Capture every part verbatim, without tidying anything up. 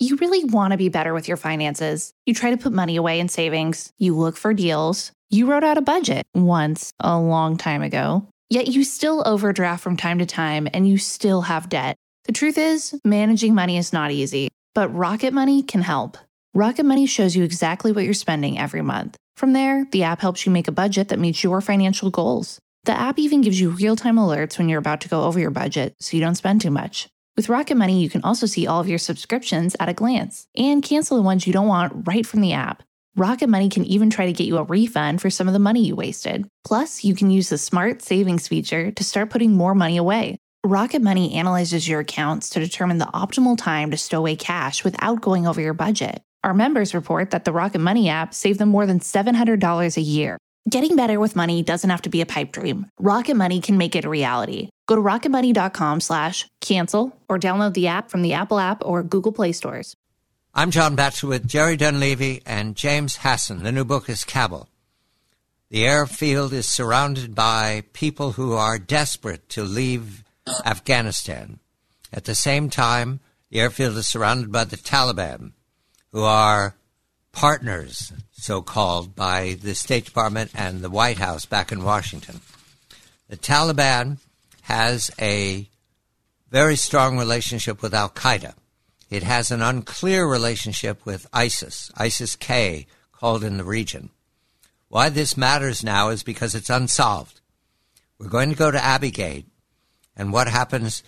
You really want to be better with your finances. You try to put money away in savings. You look for deals. You wrote out a budget once a long time ago. Yet you still overdraft from time to time and you still have debt. The truth is, managing money is not easy, but Rocket Money can help. Rocket Money shows you exactly what you're spending every month. From there, the app helps you make a budget that meets your financial goals. The app even gives you real-time alerts when you're about to go over your budget so you don't spend too much. With Rocket Money, you can also see all of your subscriptions at a glance and cancel the ones you don't want right from the app. Rocket Money can even try to get you a refund for some of the money you wasted. Plus, you can use the Smart Savings feature to start putting more money away. Rocket Money analyzes your accounts to determine the optimal time to stow away cash without going over your budget. Our members report that the Rocket Money app saved them more than seven hundred dollars a year. Getting better with money doesn't have to be a pipe dream. Rocket Money can make it a reality. Go to rocketmoney.com slash cancel or download the app from the Apple app or Google Play stores. I'm John Batchelor with Jerry Dunleavy and James Hassan. The new book is Kabul. The airfield is surrounded by people who are desperate to leave Afghanistan. At the same time, the airfield is surrounded by the Taliban, who are partners, so-called, by the State Department and the White House back in Washington. The Taliban has a very strong relationship with al-Qaeda. It has an unclear relationship with ISIS, ISIS-K, called in the region. Why this matters now is because it's unsolved. We're going to go to Abbey Gate, and what happens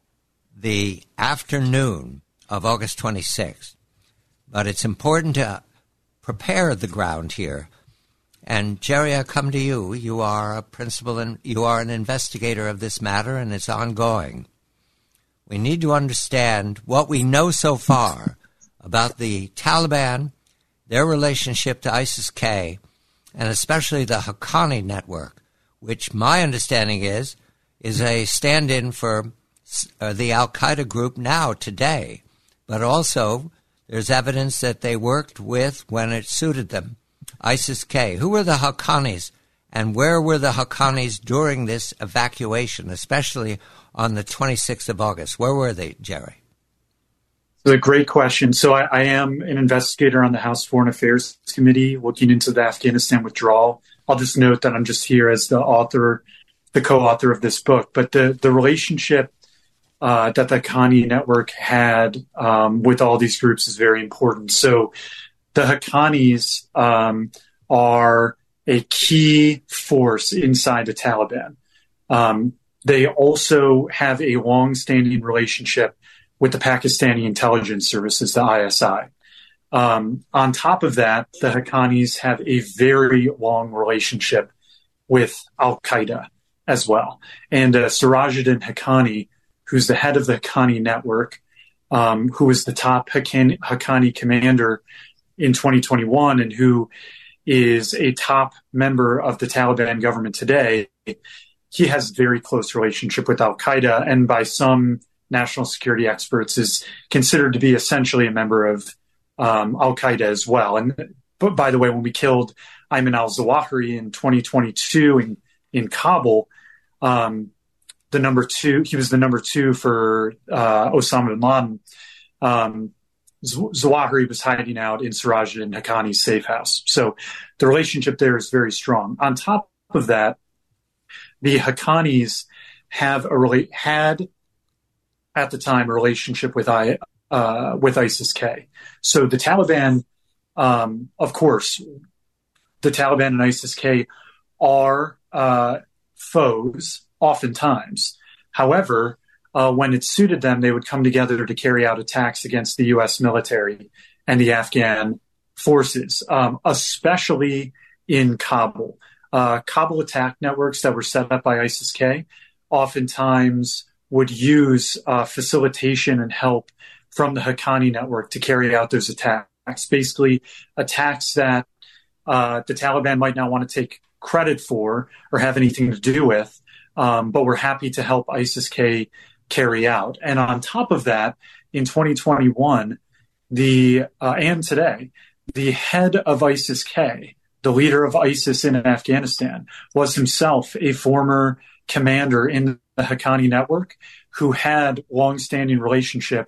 the afternoon of August twenty-sixth. But it's important to prepare the ground here. And, Jerry, I come to you. You are a principal and you are an investigator of this matter, and it's ongoing. We need to understand what we know so far about the Taliban, their relationship to ISIS-K, and especially the Haqqani network, which my understanding is is a stand-in for uh, the al-Qaeda group now, today. But also, there's evidence that they worked with, when it suited them, ISIS-K. Who were the Haqqanis, and where were the Haqqanis during this evacuation, especially on the twenty-sixth of August? Where were they, Jerry? It's a great question. So I, I am an investigator on the House Foreign Affairs Committee looking into the Afghanistan withdrawal. I'll just note that I'm just here as the author, the co-author of this book. But the, the relationship uh, that the Haqqani network had um, with all these groups is very important. So the Haqqanis um, are a key force inside the Taliban. Um, they also have a long-standing relationship with the Pakistani intelligence services, the I S I. Um, on top of that, the Haqqanis have a very long relationship with al-Qaeda as well. And uh, Sirajuddin Haqqani, who's the head of the Haqqani network, um, who was the top Haqqani, Haqqani commander in twenty twenty-one and who is a top member of the Taliban government today, he has a very close relationship with al-Qaeda, and by some national security experts is considered to be essentially a member of um, al-Qaeda as well. And but by the way, when we killed Ayman al-Zawahiri in twenty twenty-two in, in Kabul, um, the number two, he was the number two for uh, Osama bin Laden. Um, Zawahiri was hiding out in Sirajuddin Haqqani's safe house. So the relationship there is very strong. On top of that, the Haqqanis have a really had at the time a relationship with I uh, with ISIS-K. So the Taliban, um, of course, the Taliban and ISIS-K are uh, foes oftentimes. However, uh, when it suited them, they would come together to carry out attacks against the U S military and the Afghan forces, um, especially in Kabul. Uh, Kabul attack networks that were set up by ISIS-K oftentimes would use uh, facilitation and help from the Haqqani network to carry out those attacks, basically attacks that uh, the Taliban might not want to take credit for or have anything to do with, um, but we're happy to help ISIS-K carry out. And on top of that, in twenty twenty-one, the uh, and today, the head of ISIS-K, the leader of ISIS in Afghanistan, was himself a former commander in the Haqqani network who had long-standing relationships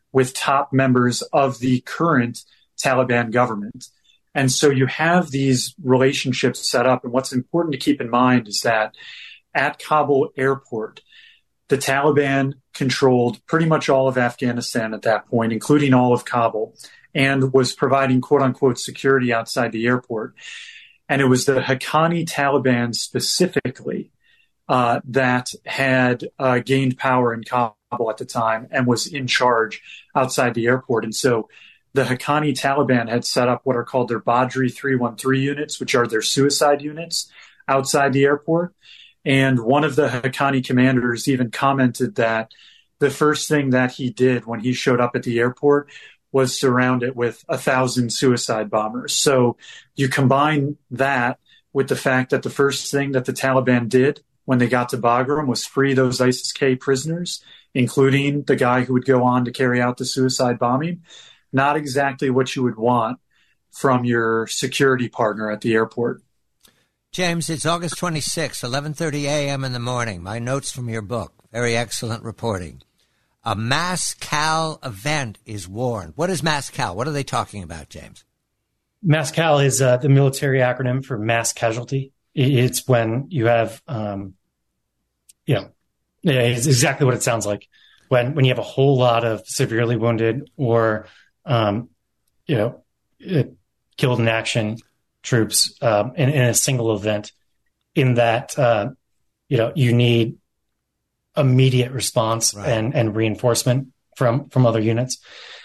with top members of the current Taliban government. And so you have these relationships set up. And what's important to keep in mind is that at Kabul airport, the Taliban controlled pretty much all of Afghanistan at that point, including all of Kabul, and was providing quote unquote security outside the airport. And it was the Haqqani Taliban specifically uh, that had uh, gained power in Kabul at the time and was in charge outside the airport. And so the Haqqani Taliban had set up what are called their Badri three one three units, which are their suicide units outside the airport. And one of the Haqqani commanders even commented that the first thing that he did when he showed up at the airport was surround it with a thousand suicide bombers. So you combine that with the fact that the first thing that the Taliban did when they got to Bagram was free those ISIS-K prisoners, including the guy who would go on to carry out the suicide bombing. Not exactly what you would want from your security partner at the airport. James, it's August twenty-sixth, eleven thirty a.m. in the morning. My notes from your book. Very excellent reporting. A mass cal event is warned. What is mass cal? What are they talking about, James? Mass cal is uh, the military acronym for mass casualty. It's when you have, um, you know, it's exactly what it sounds like. When when you have a whole lot of severely wounded or, um, you know, it, killed in action troops um, in, in a single event, in that, uh, you know, you need immediate response right. and, and reinforcement from, from other units,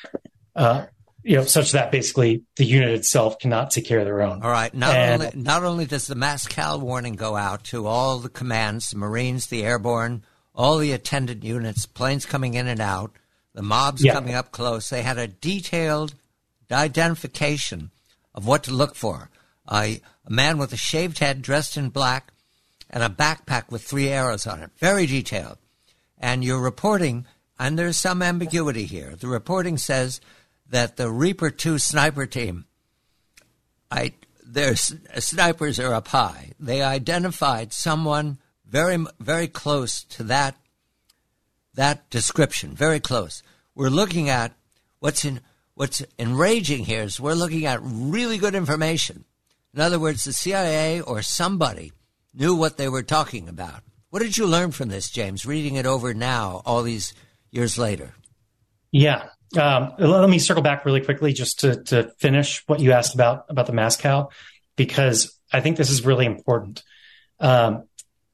uh, you know, such that basically the unit itself cannot take care of their own. All right. Not and, only not only does the mass cal warning go out to all the commands, the Marines, the airborne, all the attendant units, planes coming in and out, the mobs yeah. coming up close. They had a detailed identification of what to look for. Uh, a man with a shaved head, dressed in black, and a backpack with three arrows on it. Very detailed. And you're reporting, and there's some ambiguity here. The reporting says that the Reaper two sniper team, I, their snipers are up high. They identified someone very, very close to that, that description, very close. We're looking at what's in, what's enraging here is we're looking at really good information. In other words, the C I A or somebody knew what they were talking about. What did you learn from this, James, reading it over now, all these years later? Yeah. Um, let me circle back really quickly just to, to finish what you asked about, about the mass cal, because I think this is really important. Um,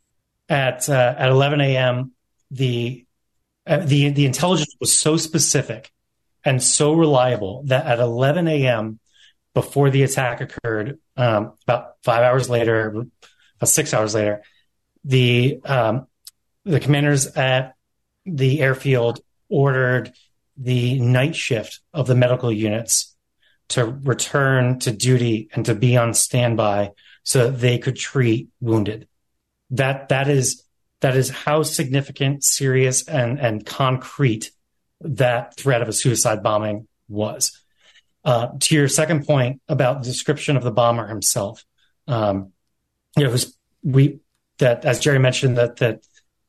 at uh, at eleven a.m., the, uh, the, the intelligence was so specific and so reliable that at eleven a.m., before the attack occurred, um, about five hours later, about six hours later, the um, the commanders at the airfield ordered the night shift of the medical units to return to duty and to be on standby so that they could treat wounded. That that is that is how significant, serious, and and concrete that threat of a suicide bombing was. Uh, to your second point about the description of the bomber himself, um, it was we that as Jerry mentioned that that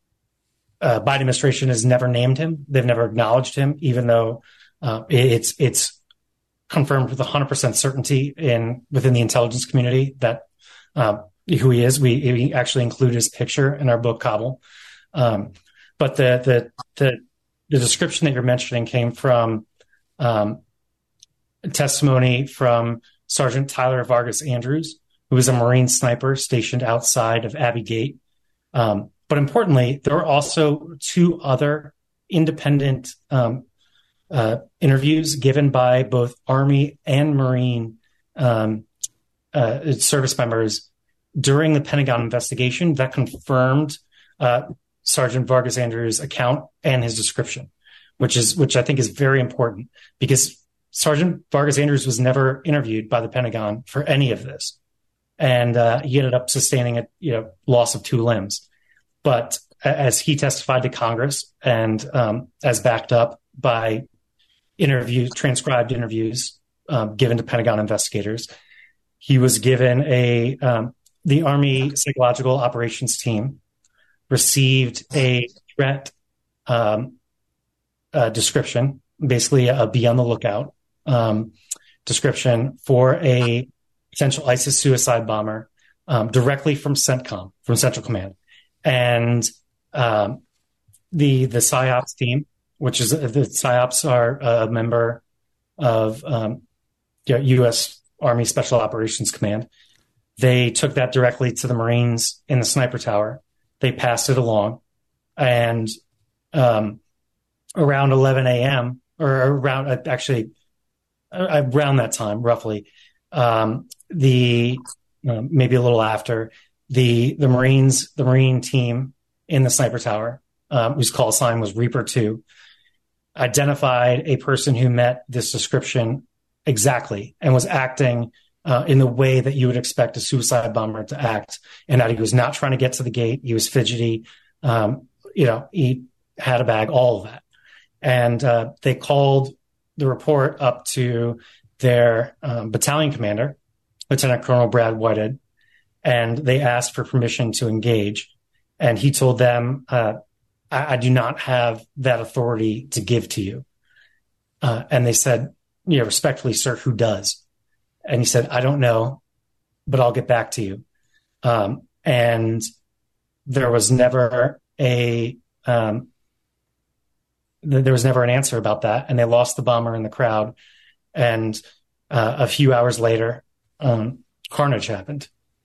uh, Biden administration has never named him. They've never acknowledged him, even though uh, it's it's confirmed with one hundred percent certainty in within the intelligence community that uh, who he is. We, we actually include his picture in our book Kabul. Um, but the, the the the description that you're mentioning came from um, testimony from Sergeant Tyler Vargas Andrews, who was a Marine sniper stationed outside of Abbey Gate. Um, but importantly, there were also two other independent um, uh, interviews given by both Army and Marine um, uh, service members during the Pentagon investigation that confirmed uh, Sergeant Vargas Andrews' account and his description, which is which I think is very important because Sergeant Vargas Andrews was never interviewed by the Pentagon for any of this. And uh, he ended up sustaining a you know, loss of two limbs. But as he testified to Congress and um, as backed up by interviews, transcribed interviews um, given to Pentagon investigators, he was given a um, the Army Psychological Operations Team received a threat um, uh, description basically a be on the lookout um, description for a potential ISIS suicide bomber um, directly from CENTCOM, from Central Command. And um, the the PSYOPs team, which is the PSYOPs are a member of um, U S Army Special Operations Command. They took that directly to the Marines in the sniper tower. They passed it along. And um, around eleven a.m., or around, actually, around that time, roughly, um, the uh, maybe a little after, the the Marines, the Marine team in the sniper tower, um, whose call sign was Reaper two, identified a person who met this description exactly and was acting uh, in the way that you would expect a suicide bomber to act, and that he was not trying to get to the gate. He was fidgety. Um, you know, he had a bag, all of that. And uh, they called the report up to their um, battalion commander, Lieutenant Colonel Brad Whitehead, and they asked for permission to engage. And he told them, uh, I, I do not have that authority to give to you. Uh, and they said, you know, respectfully, sir, who does? And he said, I don't know, but I'll get back to you. Um, and there was never a, um, th- there was never an answer about that. And they lost the bomber in the crowd. And uh, a few hours later, um, carnage happened.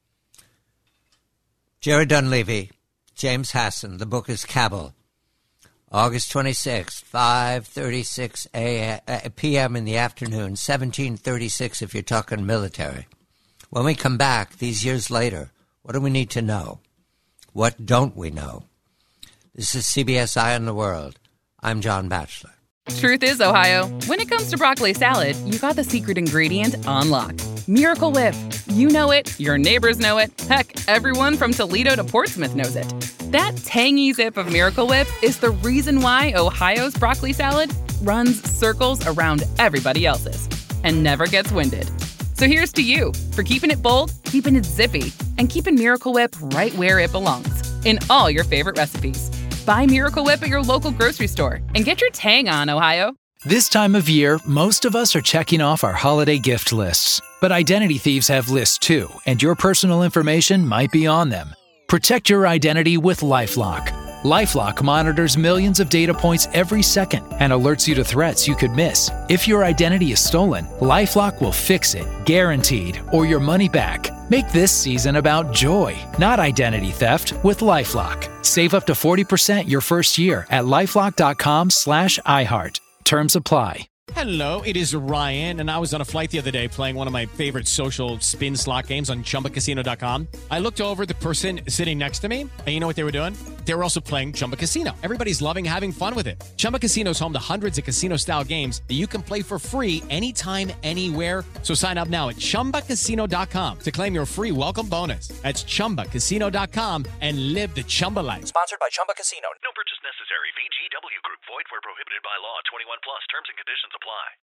Jerry Dunleavy, James Hasson. The book is Kabul. August twenty-sixth, five thirty-six p.m. in the afternoon, seventeen thirty-six if you're talking military. When we come back these years later, what do we need to know? What don't we know? This is C B S Eye on the World. I'm John Batchelor. Truth is, Ohio, when it comes to broccoli salad, you got the secret ingredient on lock. Miracle Whip. You know it, your neighbors know it, heck, everyone from Toledo to Portsmouth knows it. That tangy zip of Miracle Whip is the reason why Ohio's broccoli salad runs circles around everybody else's and never gets winded. So here's to you for keeping it bold, keeping it zippy, and keeping Miracle Whip right where it belongs, in all your favorite recipes. Buy Miracle Whip at your local grocery store and get your tang on, Ohio. This time of year, most of us are checking off our holiday gift lists. But identity thieves have lists too, and your personal information might be on them. Protect your identity with LifeLock. LifeLock monitors millions of data points every second and alerts you to threats you could miss. If your identity is stolen, LifeLock will fix it, guaranteed, or your money back. Make this season about joy, not identity theft, with LifeLock. Save up to forty percent your first year at LifeLock.com slash iHeart. Terms apply. Hello, it is Ryan, and I was on a flight the other day playing one of my favorite social spin slot games on Chumba Casino dot com. I looked over at the person sitting next to me, and you know what they were doing? They were also playing Chumba Casino. Everybody's loving having fun with it. Chumba Casino is home to hundreds of casino-style games that you can play for free anytime, anywhere. So sign up now at Chumba Casino dot com to claim your free welcome bonus. That's Chumba Casino dot com and live the Chumba life. Sponsored by Chumba Casino. No purchase necessary. V G W Group. Void where prohibited by law. twenty-one plus. Terms and conditions apply.